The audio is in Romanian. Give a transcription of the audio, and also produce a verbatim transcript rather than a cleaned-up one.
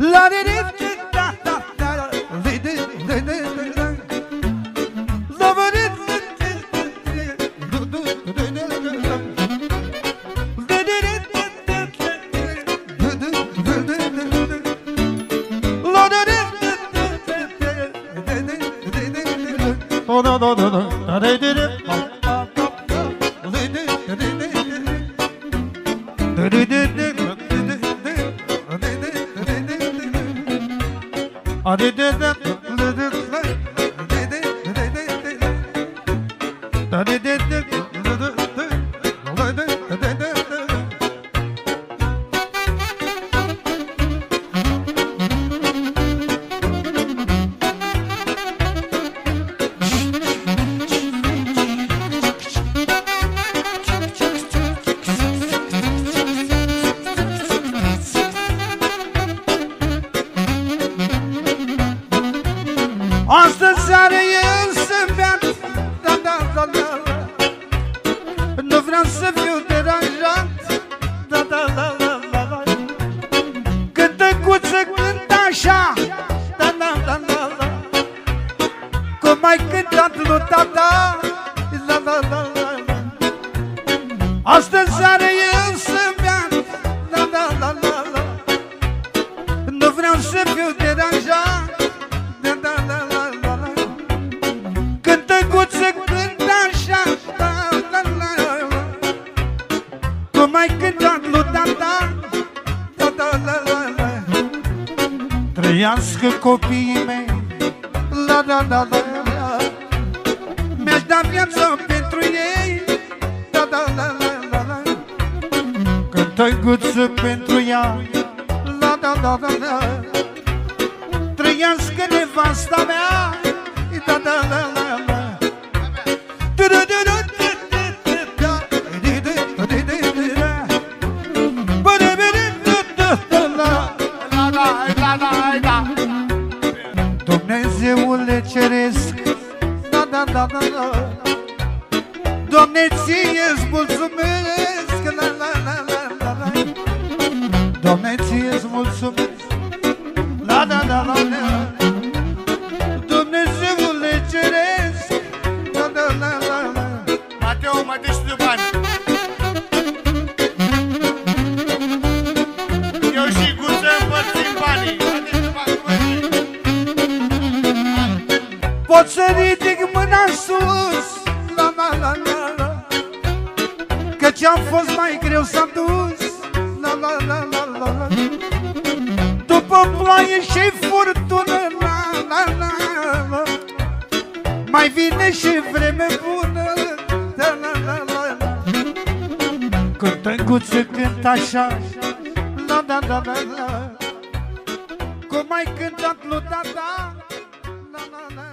La de de da da da de de de de da. La de de Astăzi seară eu să-mi beat, da, da, da, da. Nu vreau să fiu deranjat, da, da, da, da, da, da. Cântăcuță cântă așa, da, da, da, da, da. Cum ai cântat lui tata, da, da, da, da, da. Astăzi seară eu să-mi beat, da, da, da, da, da. Nu vreau să fiu deranjat, da, da, da, da. Cântăcuță cântă așa, da, da, da, da. Cum ai cântat lui tata, da, da, da, da, da. Trăiască copiii mei, la, da, da, da, da. Mi-aș da viața pentru ei, da, da, da, da, da, da. Cântăcuță pentru ea, la, da, da, da, da. Trăiască nevasta mea, da, da, da, da, da. Dumnezeule ceresc, da, da, da, da, da. Doamne, ție-ți mulțumesc, la, la, la, la, la, la. Doamne, ție-ți mulțumesc, la, da, da, da, da. Dumnezeule ceresc, da, da, la, la, la. Mateo, mai dă și de bani. Eu și Guță împărțim banii. Pot să ridic mâna sus, la, la, la, la, la. Căci am fost mai greu s-am dus, la, la, la, la, la, la. După ploaie și furtună, la, la, la, la. Mai vine și vreme bună, la, la, la, la, la. Cântăcuță cânt așa, la, la, la, la, la. Cum ai cântat lui tata, la, la, la.